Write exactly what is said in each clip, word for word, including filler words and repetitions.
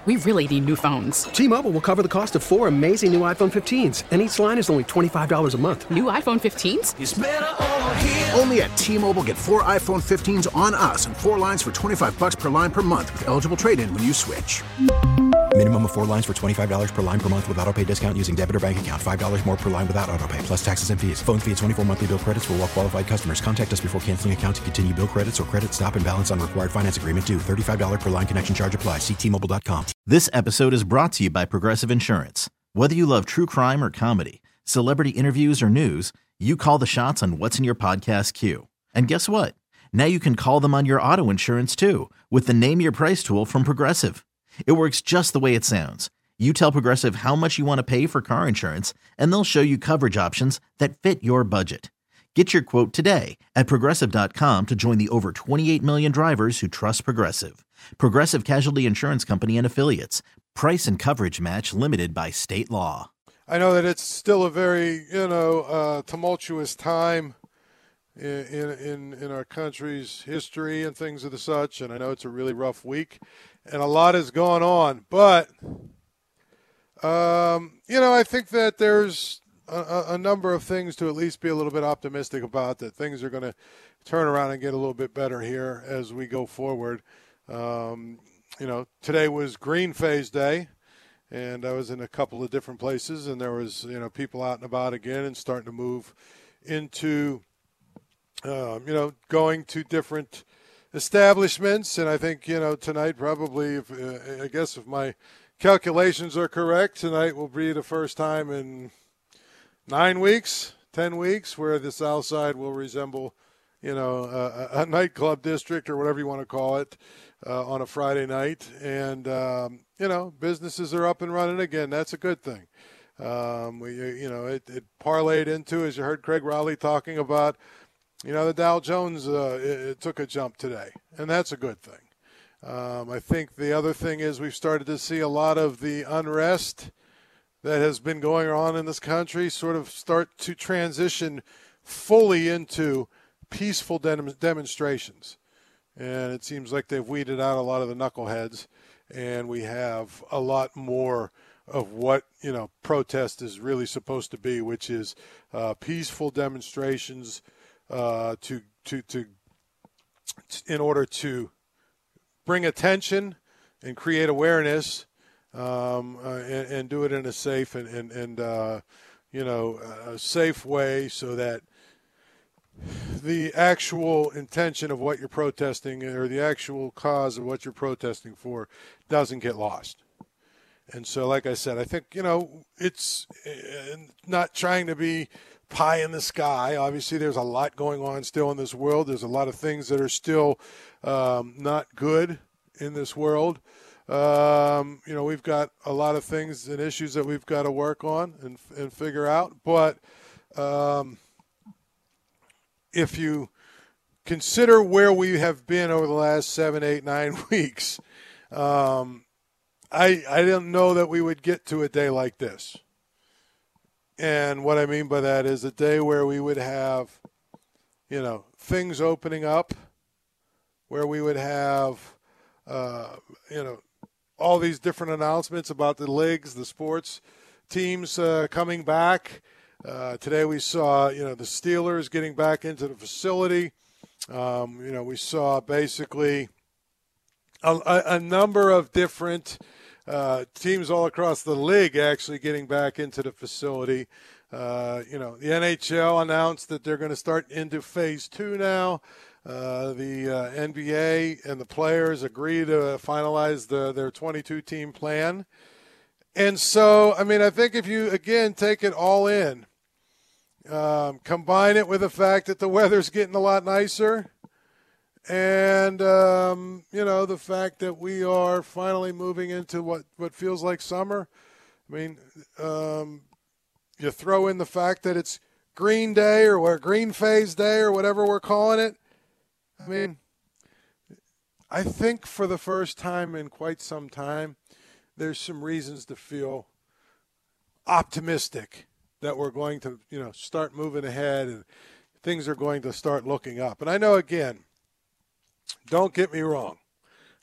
We really need new phones. T-Mobile will cover the cost of four amazing new iPhone fifteens, and each line is only twenty-five dollars a month. New iPhone fifteens? It's better over here. Only at T-Mobile, get four iPhone fifteens on us and four lines for twenty-five dollars per line per month with eligible trade-in when you switch. Minimum of four lines for twenty-five dollars per line per month with autopay discount using debit or bank account. five dollars more per line without autopay, plus taxes and fees. Phone fee at twenty-four monthly bill credits for well-qualified customers. Contact us before canceling account to continue bill credits or credit stop and balance on required finance agreement due. thirty-five dollars per line connection charge applies. See T Mobile dot com. This episode is brought to you by Progressive Insurance. Whether you love true crime or comedy, celebrity interviews or news, you call the shots on what's in your podcast queue. And guess what? Now you can call them on your auto insurance too with the Name Your Price tool from Progressive. It works just the way it sounds. You tell Progressive how much you want to pay for car insurance, and they'll show you coverage options that fit your budget. Get your quote today at Progressive dot com to join the over twenty-eight million drivers who trust Progressive. Progressive Casualty Insurance Company and Affiliates. Price and coverage match limited by state law. I know that it's still a very, you know, uh, tumultuous time in, in in our country's history and things of the such, and I know it's a really rough week, and a lot is going on. But, um, you know, I think that there's a, a number of things to at least be a little bit optimistic about, that things are going to turn around and get a little bit better here as we go forward. Um, you know, today was Green Phase Day, and I was in a couple of different places, and there was, you know, people out and about again and starting to move into, um, you know, going to different establishments. And I think, you know, tonight probably, if, uh, I guess if my calculations are correct, tonight will be the first time in nine weeks, ten weeks, where the South Side will resemble, you know, a, a nightclub district or whatever you want to call it uh, on a Friday night. And, um, you know, businesses are up and running again. That's a good thing. Um, we, you know, it, it parlayed into, as you heard Craig Rowley talking about, you know, the Dow Jones, uh, it, it took a jump today, and that's a good thing. Um, I think the other thing is we've started to see a lot of the unrest that has been going on in this country sort of start to transition fully into peaceful dem- demonstrations. And it seems like they've weeded out a lot of the knuckleheads, and we have a lot more of what, you know, protest is really supposed to be, which is uh, peaceful demonstrations uh, to, to, to, in order to bring attention and create awareness, um, uh, and, and do it in a safe and, and, and uh, you know, a safe way, so that the actual intention of what you're protesting, or the actual cause of what you're protesting for, doesn't get lost. And so, like I said, I think, you know, it's not trying to be pie in the sky. Obviously, there's a lot going on still in this world. There's a lot of things that are still um, not good in this world. Um, you know, we've got a lot of things and issues that we've got to work on and, and figure out. But um, if you consider where we have been over the last seven, eight, nine weeks, um, I I didn't know that we would get to a day like this. And what I mean by that is a day where we would have, you know, things opening up, where we would have, uh, you know, all these different announcements about the leagues, the sports teams uh, coming back. Uh, today we saw, you know, the Steelers getting back into the facility. Um, you know, we saw basically a, a, a number of different uh, teams all across the league actually getting back into the facility. Uh, you know, the N H L announced that they're going to start into phase two now. Uh, the uh, N B A and the players agree to finalize the, their twenty-two team plan. And so, I mean, I think if you, again, take it all in, um, combine it with the fact that the weather's getting a lot nicer, and, um, you know, the fact that we are finally moving into what, what feels like summer. I mean, um, you throw in the fact that it's Green Day or what, Green Phase Day or whatever we're calling it. I mean, I think for the first time in quite some time, there's some reasons to feel optimistic that we're going to, you know, start moving ahead and things are going to start looking up. And I know, again, don't get me wrong.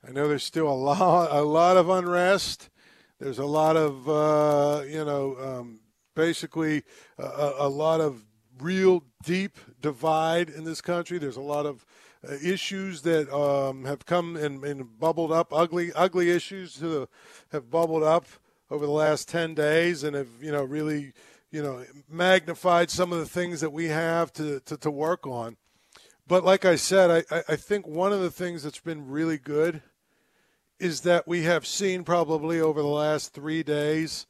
I know there's still a lot, a lot of unrest. There's a lot of, uh, you know, um, basically a, a lot of real deep divide in this country. There's a lot of uh, issues that um, have come and, and bubbled up, ugly, ugly issues to the, have bubbled up over the last ten days and have, you know, really, you know, magnified some of the things that we have to, to, to work on. But like I said, I, I think one of the things that's been really good is that we have seen probably over the last three days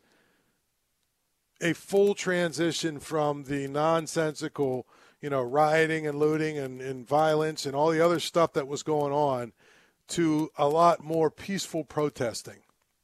a full transition from the nonsensical, you know, rioting and looting and, and violence and all the other stuff that was going on to a lot more peaceful protesting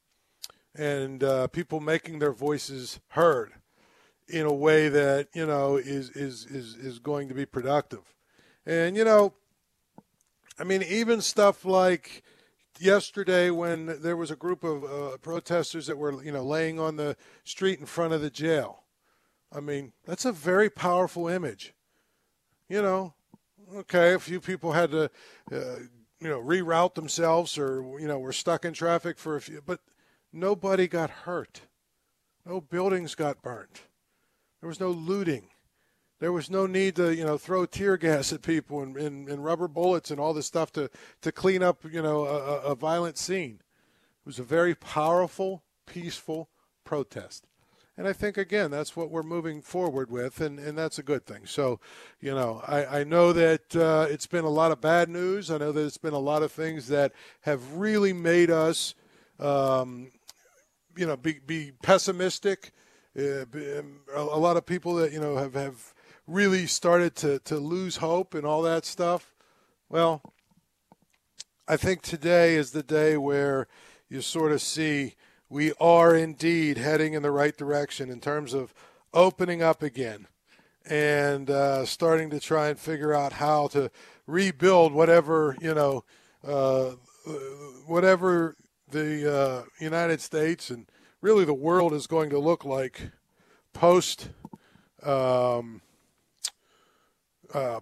and uh, people making their voices heard in a way that, you know, is, is, is, is going to be productive. And, you know, I mean, even stuff like yesterday when there was a group of uh, protesters that were, you know, laying on the street in front of the jail. I mean, that's a very powerful image. You know, okay, a few people had to, uh, you know, reroute themselves or, you know, were stuck in traffic for a few, but nobody got hurt. No buildings got burnt. There was no looting. There was no need to, you know, throw tear gas at people and, and, and rubber bullets and all this stuff to, to clean up, you know, a, a violent scene. It was a very powerful, peaceful protest. And I think, again, that's what we're moving forward with, and, and that's a good thing. So, you know, I, I know that uh, it's been a lot of bad news. I know that it's been a lot of things that have really made us, um, you know, be, be pessimistic. Uh, be, a, a lot of people that, you know, have, have – really started to, to lose hope and all that stuff. Well, I think today is the day where you sort of see we are indeed heading in the right direction in terms of opening up again and uh, starting to try and figure out how to rebuild whatever, you know, uh, whatever the uh, United States and really the world is going to look like post um, Uh,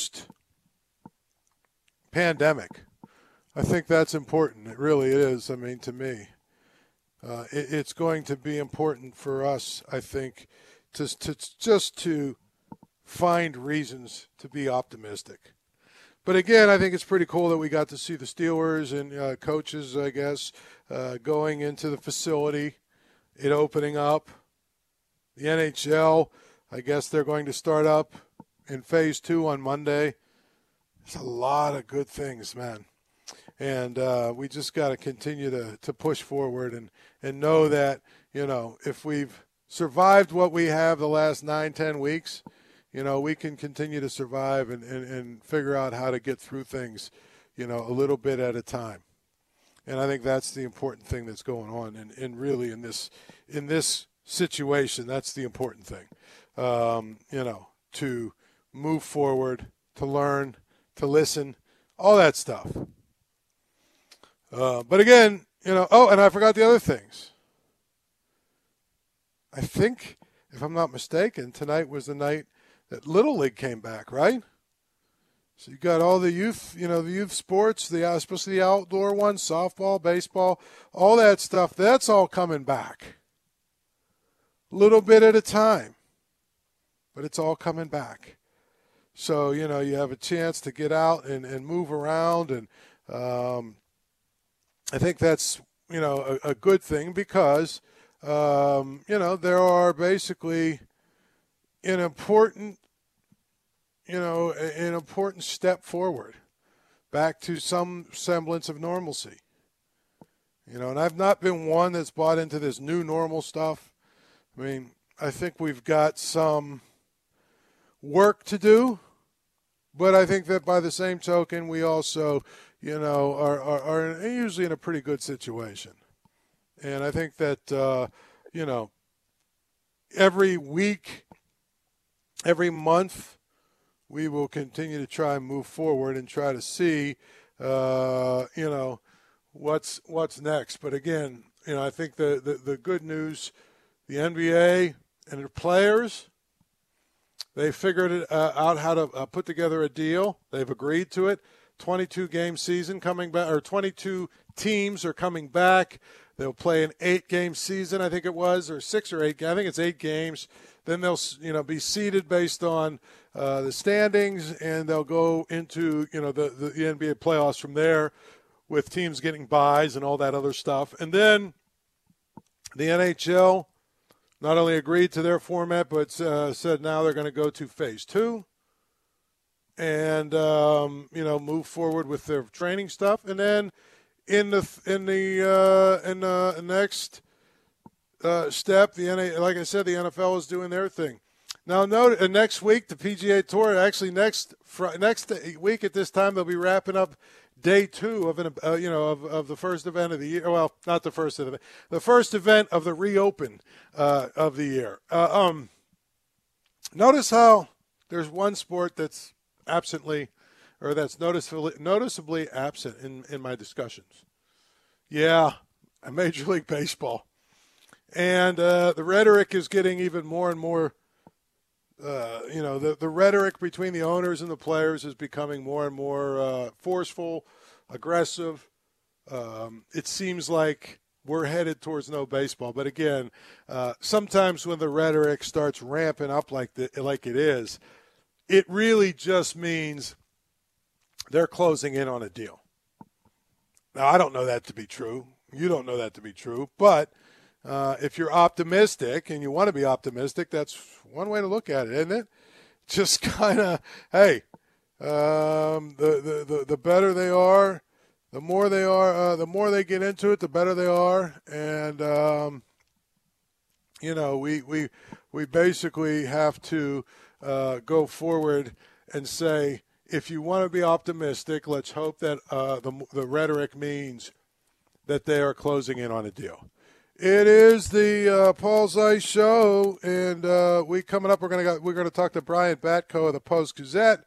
post-pandemic. I think that's important. It really is. I mean, to me, uh, it, it's going to be important for us, I think, to, to just to find reasons to be optimistic. But again, I think it's pretty cool that we got to see the Steelers and uh, coaches, I guess, uh, going into the facility, it opening up. The N H L, I guess they're going to start up in phase two on Monday. There's a lot of good things, man. And uh, we just got to continue to, to push forward and, and know that, you know, if we've survived what we have the last nine, ten weeks, you know, we can continue to survive and, and, and figure out how to get through things, you know, a little bit at a time. And I think that's the important thing that's going on. And, and really in this in this situation, that's the important thing, um, you know, to move forward, to learn, to listen, all that stuff. Uh, but again, you know, oh, and I forgot the other things. I think, if I'm not mistaken, tonight was the night that Little League came back, right? So you got all the youth, you know, the youth sports, the especially the outdoor ones, softball, baseball, all that stuff, that's all coming back. A little bit at a time, but it's all coming back. So, you know, you have a chance to get out and, and move around. And um, I think that's, you know, a, a good thing because, um, you know, there are basically an important, you know, an important step forward back to some semblance of normalcy. You know, and I've not been one that's bought into this new normal stuff. I mean, I think we've got some work to do. But I think that by the same token, we also, you know, are, are, are usually in a pretty good situation. And I think that, uh, you know, every week, every month, we will continue to try and move forward and try to see, uh, you know, what's what's next. But again, you know, I think the, the, the good news, the N B A and the players, they figured it, uh, out how to uh, put together a deal. They've agreed to it. twenty-two game season coming back, or twenty-two teams are coming back. They'll play an eight-game season, I think it was, or six or eight. I think it's eight games. Then they'll, you know, be seeded based on uh, the standings, and they'll go into, you know, the, the, the N B A playoffs from there, with teams getting buys and all that other stuff. And then the N H L not only agreed to their format, but uh, said now they're going to go to phase two and, um, you know, move forward with their training stuff. And then in the in the uh, in the next uh, step, the N A, like I said, the N F L is doing their thing. Now, note, uh, next week, the P G A Tour, actually next fr- next week at this time, they'll be wrapping up day two of an, uh, you know, of, of the first event of the year. Well, not the first event, the first event of the reopen uh, of the year. Uh, um, notice how there's one sport that's absently, or that's noticeably noticeably absent in, in my discussions. Yeah, Major League Baseball, and uh, the rhetoric is getting even more and more. Uh, you know, the, the rhetoric between the owners and the players is becoming more and more uh, forceful, aggressive. Um, it seems like we're headed towards no baseball. But again, uh, sometimes when the rhetoric starts ramping up like the, like it is, it really just means they're closing in on a deal. Now, I don't know that to be true. You don't know that to be true. But uh, if you're optimistic and you want to be optimistic, that's one way to look at it, isn't it? Just kind of, hey, um, the, the, the, the better they are, the more they are, uh, the more they get into it, the better they are. And, um, you know, we, we, we basically have to uh, go forward and say, if you want to be optimistic, let's hope that uh, the, the rhetoric means that they are closing in on a deal. It is the uh, Paul Zeise Show, and uh, we coming up. We're gonna go, we're gonna talk to Brian Batko of the Post-Gazette,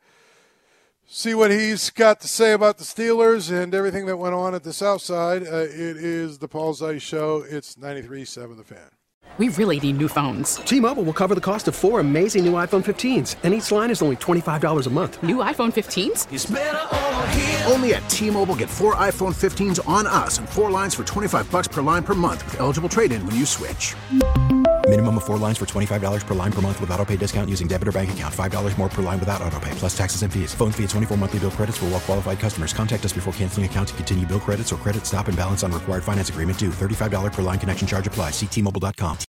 see what he's got to say about the Steelers and everything that went on at the South Side. Uh, it is the Paul Zeise Show. It's ninety-three point seven The Fan. We really need new phones. T-Mobile will cover the cost of four amazing new iPhone fifteens, and each line is only twenty-five dollars a month. New iPhone fifteens? It's better over here. Only at T-Mobile, get four iPhone fifteens on us and four lines for twenty-five bucks per line per month with eligible trade-in when you switch. Minimum of four lines for twenty-five dollars per line per month with autopay discount using debit or bank account. five dollars more per line without autopay, plus taxes and fees. Phone fee at twenty-four monthly bill credits for well-qualified customers. Contact us before canceling account to continue bill credits or credit stop and balance on required finance agreement due. thirty-five dollars per line connection charge applies. See T Mobile dot com.